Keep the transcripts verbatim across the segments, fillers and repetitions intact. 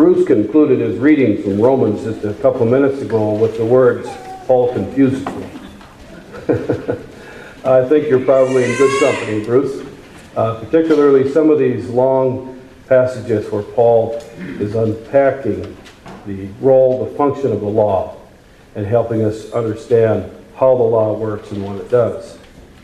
Bruce concluded his reading from Romans just a couple of minutes ago with the words, "Paul confuses me." I think you're probably in good company, Bruce. Uh, particularly some of these long passages where Paul is unpacking the role, the function of the law, and helping us understand how the law works and what it does.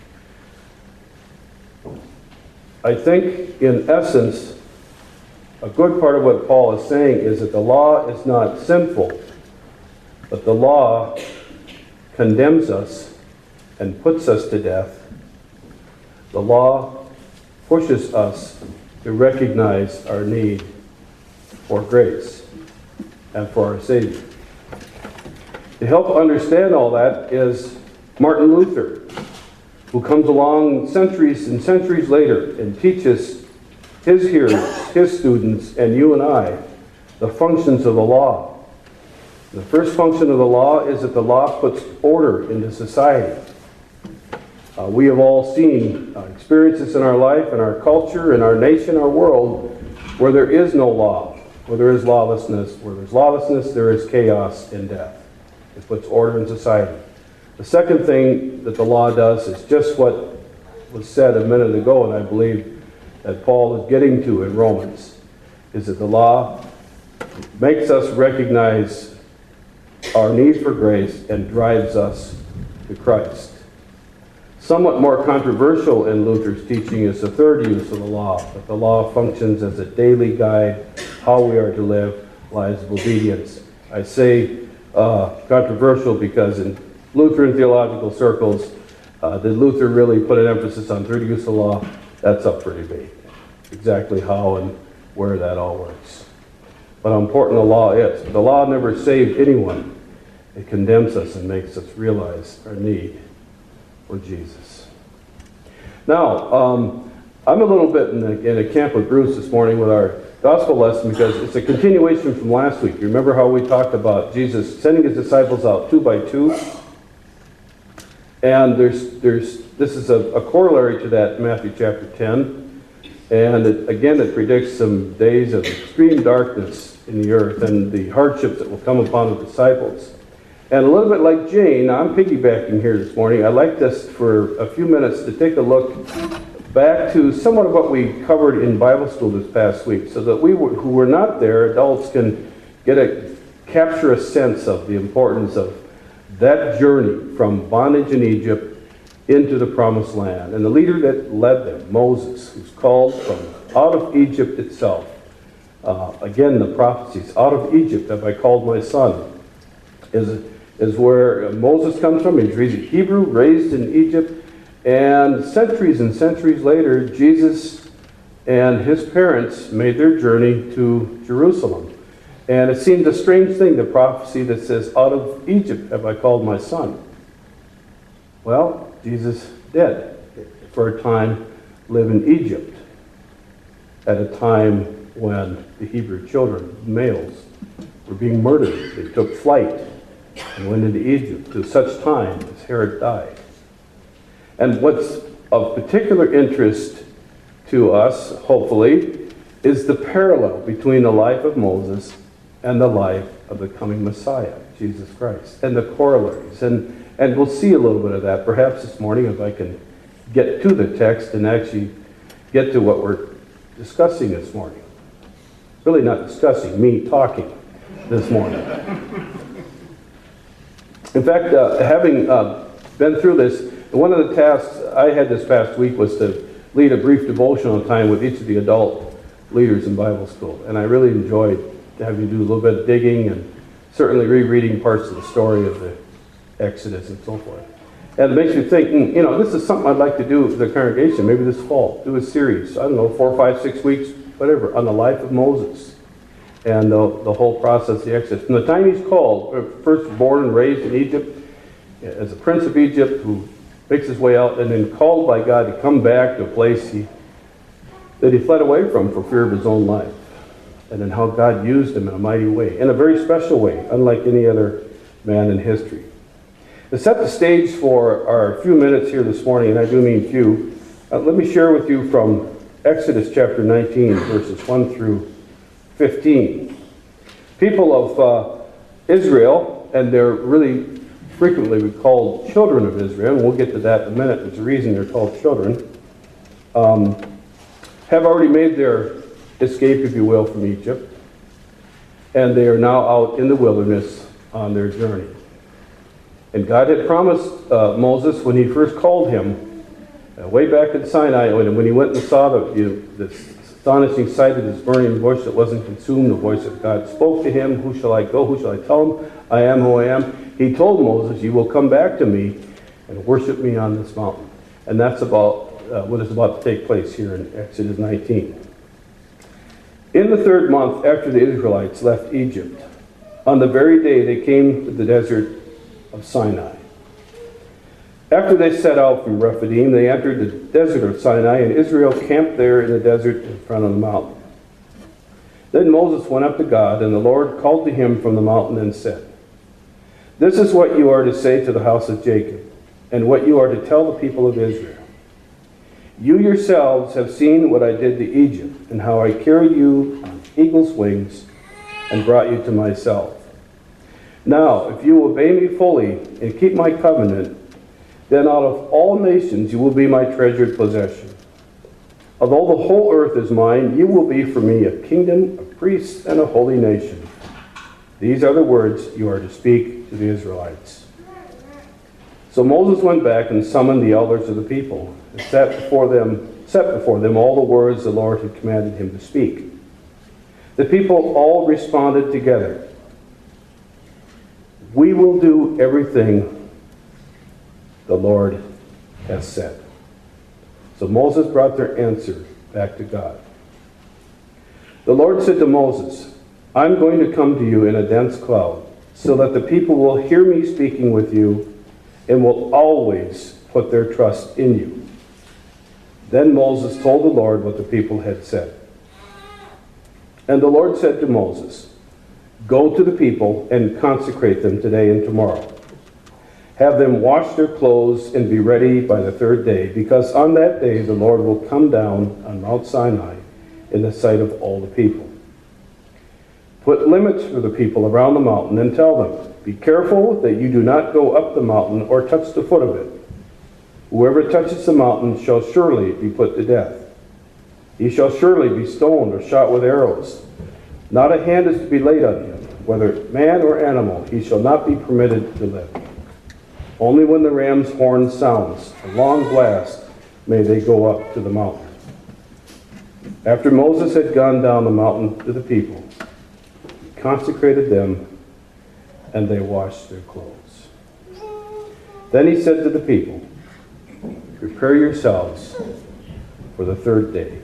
I think, in essence, a good part of what Paul is saying is that the law is not sinful, but the law condemns us and puts us to death. The law pushes us to recognize our need for grace and for our Savior. To help understand all that is Martin Luther, who comes along centuries and centuries later and teaches his hearers, his students, and you and I, the functions of the law. The first function of the law is that the law puts order into society. Uh, we have all seen uh, experiences in our life, in our culture, in our nation, our world, where there is no law, where there is lawlessness. Where there's lawlessness, there is chaos and death. It puts order in society. The second thing that the law does is just what was said a minute ago, and I believe that Paul is getting to in Romans, is that the law makes us recognize our need for grace and drives us to Christ. Somewhat more controversial in Luther's teaching is the third use of the law, that the law functions as a daily guide how we are to live lives of obedience. I say uh, controversial because in Lutheran theological circles, uh, did Luther really put an emphasis on third use of law? That's up for debate, exactly how and where that all works. But how important the law is. The law never saved anyone. It condemns us and makes us realize our need for Jesus. Now, um, I'm a little bit in, the, in a camp with Bruce this morning with our gospel lesson because it's a continuation from last week. You remember how we talked about Jesus sending his disciples out two by two? And there's, there's, this is a, a corollary to that in Matthew chapter ten. And it, again, it predicts some days of extreme darkness in the earth and the hardships that will come upon the disciples. And a little bit like Jane, I'm piggybacking here this morning. I'd like us for a few minutes to take a look back to somewhat of what we covered in Bible school this past week, so that we who were not there, adults, can get a capture a sense of the importance of that journey from bondage in Egypt into the promised land. And the leader that led them, Moses, who's called from out of Egypt itself. Uh, again, the prophecies, out of Egypt have I called my son, is is where Moses comes from. He's raised Hebrew, raised in Egypt, and centuries and centuries later, Jesus and his parents made their journey to Jerusalem. And it seemed a strange thing, the prophecy that says, out of Egypt have I called my son. Well, Jesus did, for a time, live in Egypt, at a time when the Hebrew children, males, were being murdered. They took flight and went into Egypt to such time as Herod died. And what's of particular interest to us, hopefully, is the parallel between the life of Moses and the life of the coming Messiah, Jesus Christ, and the corollaries. And, and we'll see a little bit of that perhaps this morning if I can get to the text and actually get to what we're discussing this morning. Really not discussing, me talking this morning. In fact, uh, having uh, been through this, one of the tasks I had this past week was to lead a brief devotional time with each of the adult leaders in Bible school. And I really enjoyed having to do a little bit of digging and certainly rereading parts of the story of the Exodus and so forth. And it makes you think, mm, you know, this is something I'd like to do with the congregation, maybe this fall, do a series, I don't know, four, five, six weeks, whatever, on the life of Moses and the, the whole process of the Exodus. From the time he's called, first born and raised in Egypt, as a prince of Egypt who makes his way out and then called by God to come back to a place he, that he fled away from for fear of his own life. And then how God used him in a mighty way, in a very special way, unlike any other man in history. To set the stage for our few minutes here this morning, and I do mean few, uh, let me share with you from Exodus chapter nineteen, verses one through fifteen. people of uh, Israel, and they're really frequently called children of Israel, and we'll get to that in a minute. There's a reason they're called children, um, have already made their escape, if you will, from Egypt, and they are now out in the wilderness on their journey. And God had promised uh, Moses when he first called him, uh, way back at Sinai, when, when he went and saw the, you know, this astonishing sight of this burning bush that wasn't consumed, the voice of God spoke to him, "Who shall I go? Who shall I tell him? I am who I am." He told Moses, "You will come back to me and worship me on this mountain." And that's about uh, what is about to take place here in Exodus nineteen. In the third month after the Israelites left Egypt, on the very day they came to the desert of Sinai. After they set out from Rephidim, they entered the desert of Sinai, and Israel camped there in the desert in front of the mountain. Then Moses went up to God, and the Lord called to him from the mountain and said, "This is what you are to say to the house of Jacob, and what you are to tell the people of Israel. You yourselves have seen what I did to Egypt, and how I carried you on eagle's wings and brought you to myself. Now, if you obey me fully and keep my covenant, then out of all nations you will be my treasured possession. Although the whole earth is mine, you will be for me a kingdom, a priest, and a holy nation. These are the words you are to speak to the Israelites." So Moses went back and summoned the elders of the people, and set before them, set before them all the words the Lord had commanded him to speak. The people all responded together, "We will do everything the Lord has said." So Moses brought their answer back to God. The Lord said to Moses, "I'm going to come to you in a dense cloud, so that the people will hear me speaking with you and will always put their trust in you." Then Moses told the Lord what the people had said. And the Lord said to Moses, "Go to the people and consecrate them today and tomorrow. Have them wash their clothes and be ready by the third day, because on that day the Lord will come down on Mount Sinai in the sight of all the people. Put limits for the people around the mountain and tell them, 'Be careful that you do not go up the mountain or touch the foot of it. Whoever touches the mountain shall surely be put to death. He shall surely be stoned or shot with arrows. Not a hand is to be laid on him, whether man or animal. He shall not be permitted to live. Only when the ram's horn sounds a long blast may they go up to the mountain.' After Moses had gone down the mountain to the people, he consecrated them, and they washed their clothes. Then he said to the people, 'Prepare yourselves for the third day.'"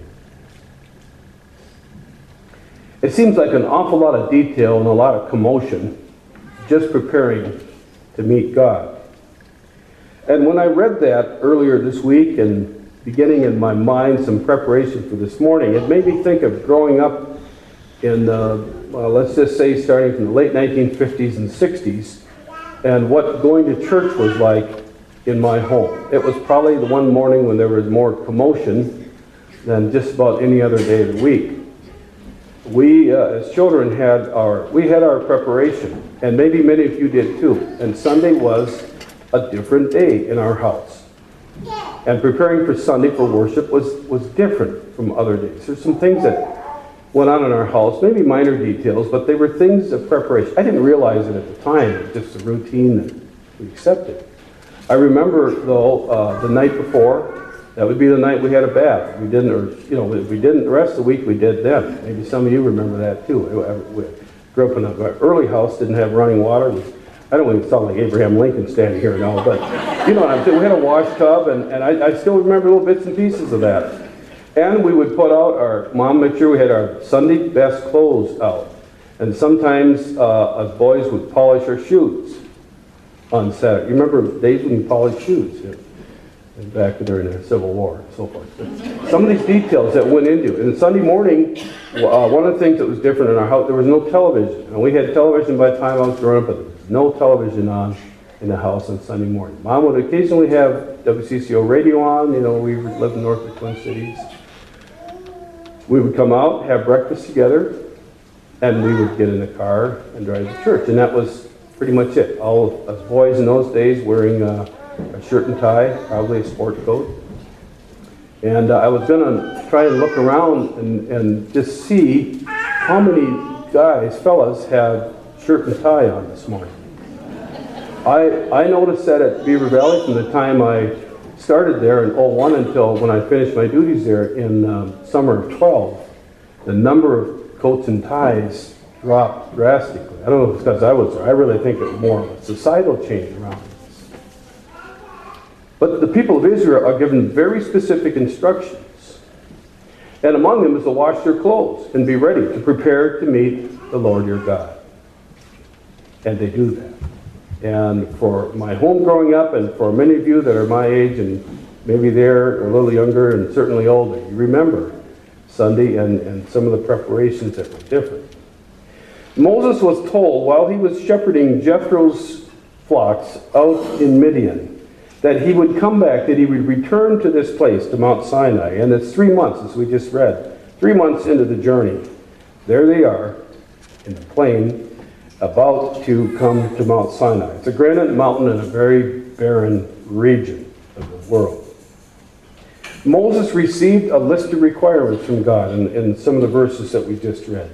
It seems like an awful lot of detail and a lot of commotion just preparing to meet God. And when I read that earlier this week and beginning in my mind some preparation for this morning, it made me think of growing up in, uh, well, let's just say starting from the late nineteen fifties and sixties, and what going to church was like in my home. It was probably the one morning when there was more commotion than just about any other day of the week. We, uh, as children, had our we had our preparation, and maybe many of you did too. And Sunday was a different day in our house. And preparing for Sunday for worship was, was different from other days. There's some things that went on in our house, maybe minor details, but they were things of preparation. I didn't realize it at the time. It was just a routine that we accepted. I remember, though, uh, the night before, that would be the night we had a bath. We didn't, or, you know, if we didn't the rest of the week, we did then. Maybe some of you remember that too. We grew up in an early house, didn't have running water. We, I don't even sound like Abraham Lincoln standing here now, but you know what I'm saying. We had a wash tub, and, and I, I still remember little bits and pieces of that. And we would put out our, Mom made sure we had our Sunday best clothes out. And sometimes uh, us boys would polish our shoes on Saturday. You remember days when you polished shoes? You know, back during the Civil War and so forth. But some of these details that went into it. And Sunday morning, uh, one of the things that was different in our house, there was no television. And we had television by the time I was growing up, but there was no television on in the house on Sunday morning. Mom would occasionally have W C C O radio on. You know, we lived north of Twin Cities. We would come out, have breakfast together, and we would get in the car and drive to church. And that was pretty much it. All of us boys in those days wearing a, a shirt and tie, probably a sport coat. And uh, I was going to try and look around and, and just see how many guys, fellas, had shirt and tie on this morning. I, I noticed that at Beaver Valley from the time I started there in oh one until when I finished my duties there in um, summer of twelve. The number of coats and ties dropped drastically. I don't know if it's because I was there. I really think it was more of a societal change around this. But the people of Israel are given very specific instructions. And among them is to wash their clothes and be ready to prepare to meet the Lord your God. And they do that. And for my home growing up, and for many of you that are my age and maybe they're a little younger and certainly older, you remember Sunday and, and some of the preparations that were different. Moses was told while he was shepherding Jethro's flocks out in Midian that he would come back, that he would return to this place, to Mount Sinai. And it's three months, as we just read, three months into the journey. There they are in the plain, about to come to Mount Sinai. It's a granite mountain in a very barren region of the world. Moses received a list of requirements from God in, in some of the verses that we just read.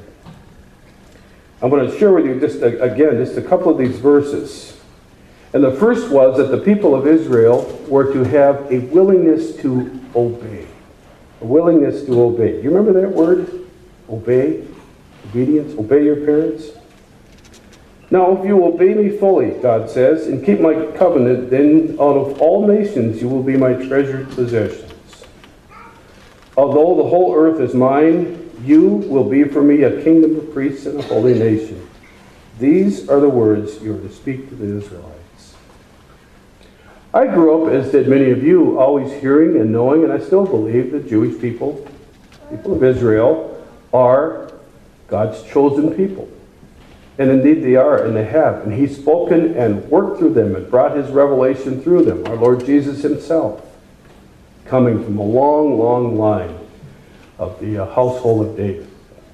I'm going to share with you just a, again just a couple of these verses. And the first was that the people of Israel were to have a willingness to obey. A willingness to obey. You remember that word? Obey? Obedience? Obey your parents? Now, if you obey me fully, God says, and keep my covenant, then out of all nations you will be my treasured possessions. Although the whole earth is mine, you will be for me a kingdom of priests and a holy nation. These are the words you are to speak to the Israelites. I grew up, as did many of you, always hearing and knowing, and I still believe that Jewish people, people of Israel, are God's chosen people. And indeed they are, and they have. And He's spoken and worked through them and brought His revelation through them. Our Lord Jesus Himself, coming from a long, long line of the uh, household of David.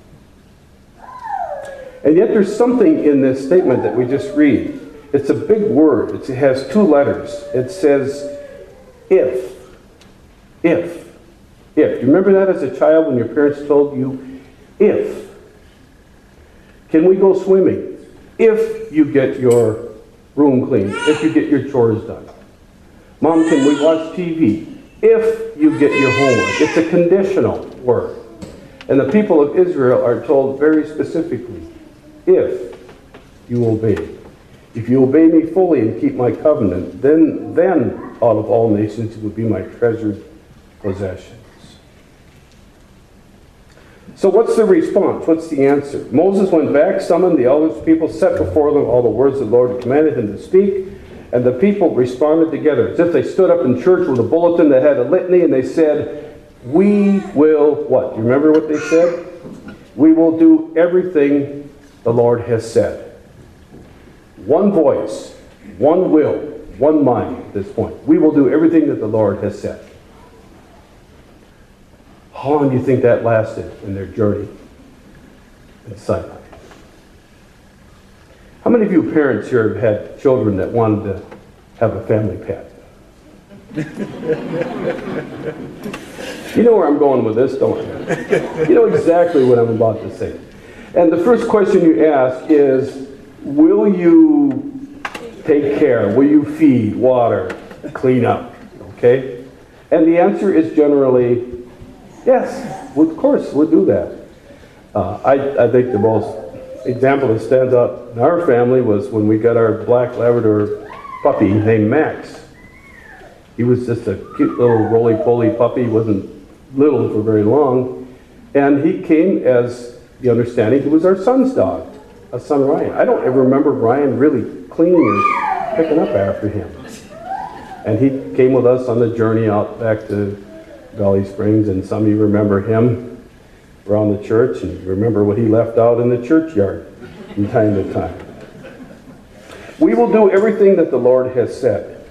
And yet there's something in this statement that we just read. It's a big word. It's, it has two letters. It says, if. If. If. You remember that as a child when your parents told you, if. Can we go swimming? If you get your room clean. If you get your chores done. Mom, can we watch T V? If you get your homework. It's a conditional word. And the people of Israel are told very specifically, if you obey. If you obey me fully and keep my covenant, then, then out of all nations you will be my treasured possessions. So what's the response? What's the answer? Moses went back, summoned the elders of the people, set before them all the words the Lord had commanded him to speak, and the people responded together, as if they stood up in church with a bulletin that had a litany, and they said, we will, what? Do you remember what they said? We will do everything the Lord has said. One voice, one will, one mind at this point. We will do everything that the Lord has said. How long do you think that lasted in their journey in Sinai? How many of you parents here have had children that wanted to have a family pet? You know where I'm going with this, don't you? You know exactly what I'm about to say. And the first question you ask is, will you take care? Will you feed, water, clean up? Okay? And the answer is generally, yes, well, of course, we'll do that. Uh, I, I think the most example that stands out in our family was when we got our black Labrador puppy named Max. He was just a cute little roly-poly puppy. He wasn't little for very long. And he came as the understanding, he was our son's dog, our son Ryan. I don't ever remember Ryan really cleaning or picking up after him. And he came with us on the journey out back to Valley Springs, and some of you remember him around the church, and remember what he left out in the churchyard from time to time. We will do everything that the Lord has said,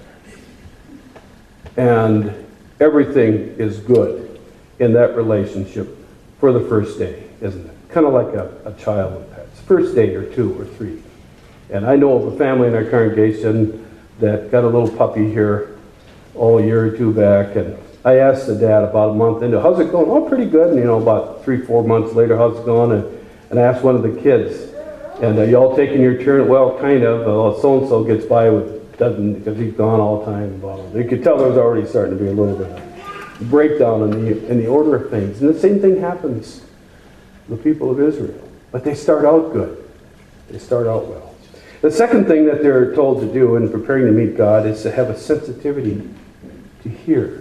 and everything is good in that relationship for the first day, isn't it? kind of like a, a child with pets. First day or two or three. And I know of a family in our congregation that got a little puppy here, oh, a year or two back, and I asked the dad about a month into, how's it going? Oh, pretty good. And, you know, about three, four months later, how's it going? And, and I asked one of the kids, and uh, you all taking your turn? Well, kind of. Uh, so-and-so gets by with, doesn't, because he's gone all the time. Blah, blah. You could tell there was already starting to be a little bit of breakdown in the, in the order of things. And the same thing happens to the people of Israel. But they start out good. They start out well. The second thing that they're told to do in preparing to meet God is to have a sensitivity to hear.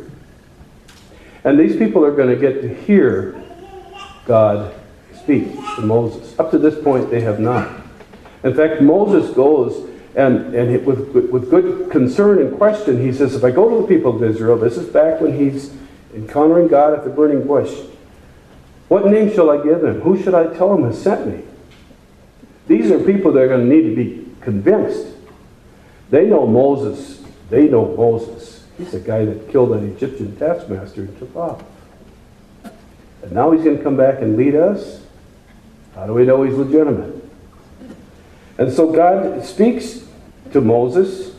And these people are going to get to hear God speak to Moses. Up to this point, they have not. In fact, Moses goes and, and it, with, with good concern and question, he says, if I go to the people of Israel, this is back when he's encountering God at the burning bush, what name shall I give them? Who should I tell him has sent me? These are people that are going to need to be convinced. They know Moses. They know Moses. He's the guy that killed an Egyptian taskmaster and took off. And now he's going to come back and lead us? How do we know he's legitimate? And so God speaks to Moses.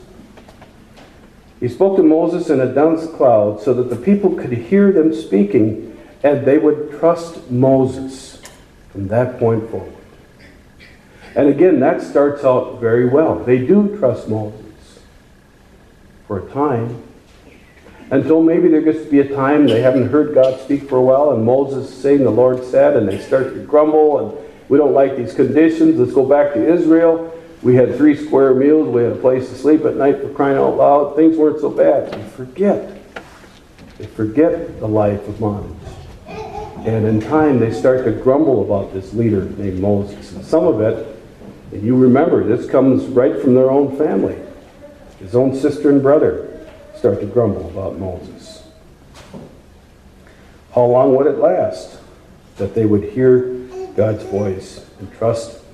He spoke to Moses in a dense cloud so that the people could hear them speaking and they would trust Moses from that point forward. And again, that starts out very well. They do trust Moses for a time. Until maybe there gets to be a time they haven't heard God speak for a while, and Moses is saying the Lord said, and they start to grumble, and we don't like these conditions, let's go back to Israel. We had three square meals, we had a place to sleep at night, for crying out loud. Things weren't so bad. They forget. They forget the life of bondage. And in time they start to grumble about this leader named Moses. And some of it, and you remember, this comes right from their own family. His own sister and brother start to grumble about Moses. How long would it last that they would hear God's voice and trust Him?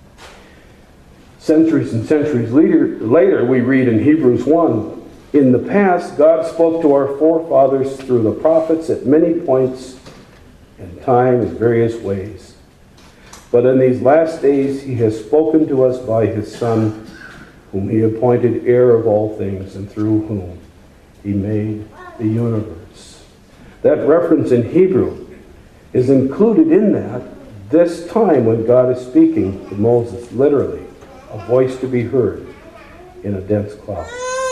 Centuries and centuries later, later, we read in Hebrews one, in the past, God spoke to our forefathers through the prophets at many points in time in various ways. But in these last days, He has spoken to us by His Son, whom He appointed heir of all things, and through whom He made the universe. That reference in Hebrew is included in that this time when God is speaking to Moses, literally, a voice to be heard in a dense cloud.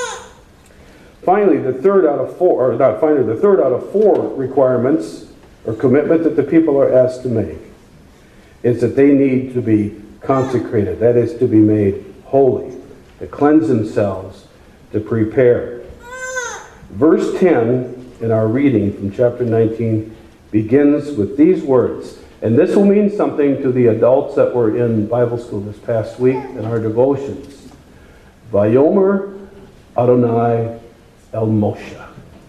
Finally, the third out of four, or not finally, the third out of four requirements or commitment that the people are asked to make is that they need to be consecrated, that is, to be made holy, to cleanse themselves, to prepare. Verse ten in our reading from chapter nineteen begins with these words. And this will mean something to the adults that were in Bible school this past week in our devotions. Vayomer Adonai El Moshe.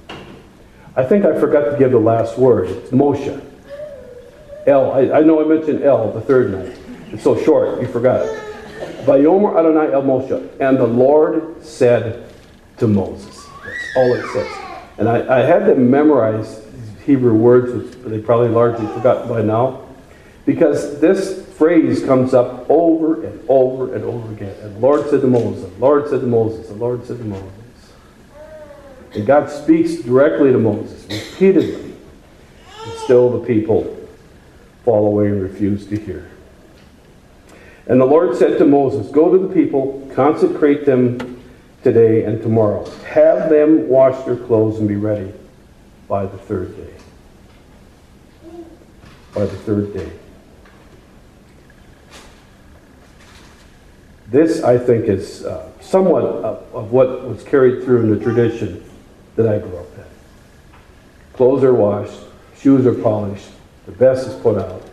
I think I forgot to give the last word. It's Moshe. El. I, I know I mentioned El the third night. It's so short, you forgot it. Vayomer Adonai El Moshe. And the Lord said to Moses. That's all it says. And I, I had to memorize these Hebrew words, which they probably largely forgotten by now, because this phrase comes up over and over and over again. And the Lord said to Moses, the Lord said to Moses, the Lord said to Moses. And God speaks directly to Moses, repeatedly. And still the people fall away and refuse to hear. And the Lord said to Moses, go to the people, consecrate them today and tomorrow. Have them wash their clothes and be ready by the third day. By the third day. This, I think, is uh, somewhat of, of what was carried through in the tradition that I grew up in. Clothes are washed, shoes are polished, the best is put out,